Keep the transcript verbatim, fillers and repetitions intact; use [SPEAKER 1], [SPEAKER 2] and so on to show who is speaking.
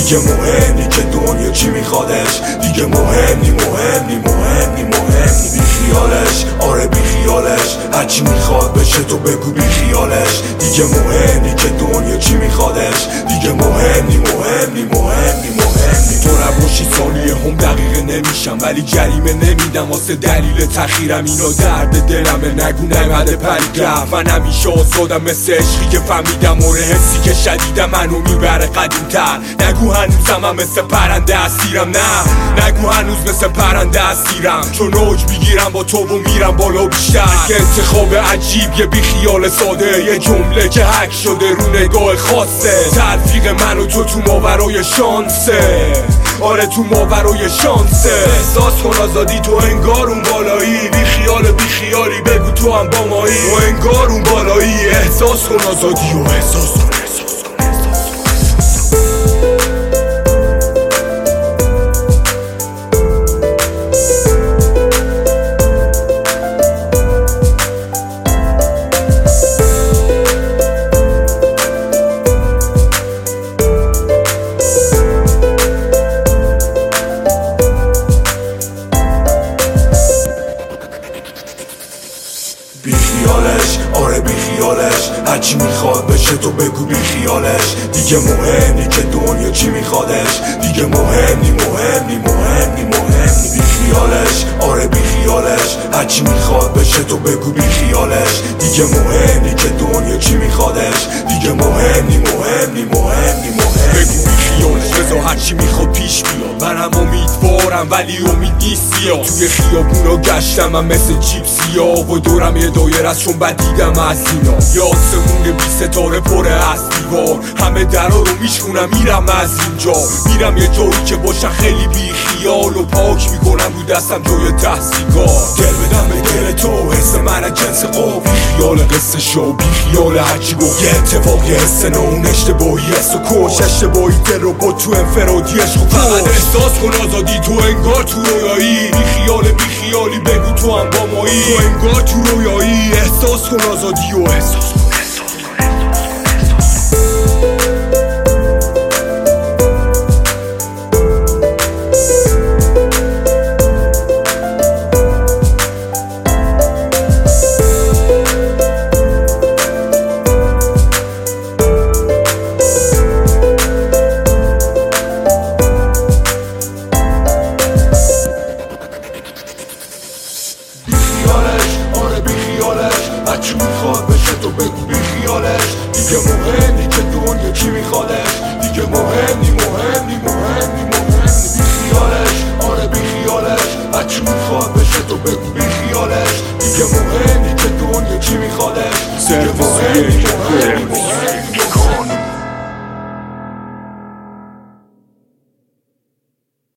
[SPEAKER 1] دیگه مهم نی که دنیا چی میخوادش، دیگه مهم نی مهم نی مهم نی مهم نی. بی خیالش، آره بی خیالش، هرچی میخواد بشه تو بگو بی خیالش. دیگه مهم نی که دنیا چی میخوادش، دیگه مهم نی مهم نی مهم نی مهم نی. تو نباشی ثانیه هم دقیقه نمیشم، ولی جریمه نمیدم واسه دلیل تخیرم. اینو درد دلمه، نگو نمده پریدم. من همیشه آزادم مثل عشقی که فهمیدم، اوره حسی که شدیدم منو میبره قدیم‌تر. نگو هنوزم هم مثل پرنده اسیرم، نه نگو هنوز مثل پرنده اسیرم. چون اوج میگیرم با تو و میرم بالا بیشتر. که انتخاب عجیب یه بی خیال ساده، یه جمله که حک شده رو نگاه خاصه. تلفیق من و تو تو ماورای شانسه، آره تو ماورای شانسه. احساس کن آزادی تو انگار اون بالایی، بی خیال بی خیالی بگو تو هم با مایی. تو انگار اون بالایی، احساس کن آزادی و احساس کن. بی خیالش، آره بی خیالش، هرچی میخواد بشه تو بگو بی خیالش. دیگه مهم نی که دنیا چی میخوادش، دیگه مهم نی مهم نی مهم نی مهم نی. بی خیالش، آره بی خیالش، هرچی میخواد بشه تو بگو بی خیالش. دیگه مهم نی که دنیا چی میخوادش، دیگه مهم نی مهم نی مهم نی مهم. بگو بی خیالش، رضا هرچی میخواد پیش بیاد. من هم امیدوارم ولی امید نیست بیاد. توی خیابونا گشتم من مثل جیپسیا و دورم یه دایر از چون بدیدم از اینا. یه آسمون بی ستاره پر از دیوار، همه درا رو میشونم میرم از اینجا. میرم یه جایی که باشم خیلی بی خیال و پاک میکنم رو دستم جای ده سیگار. دل بدم به دل تو، حس من از جنس قو. بی خیال قصه شو، بی خیال هرچی گفت. یه اتفاقی حس نه اون اشتباهی حس و کش. اشتباهی دل رو با تو انفرادی عشق و فقط احساس کن آزادی تو انگار تو رویایی. بی خیال بی خیالی بگو تو هم با مایی. تو انگار تو رویایی، احساس کن آزادی و احساس کن. هرچی میخواد بشه تو بگو بی خیالش. دیگه مهم نی که دنیا چی میخوادش، دیگه مهم نی مهم نی مهم نی مهم نی. بی خیالش، آره بی خیالش، هرچی میخواد بشه تو بگو بی خیالش. دیگه مهم نی که دنیا چی میخوادش، دیگه مهم نی مهم نی.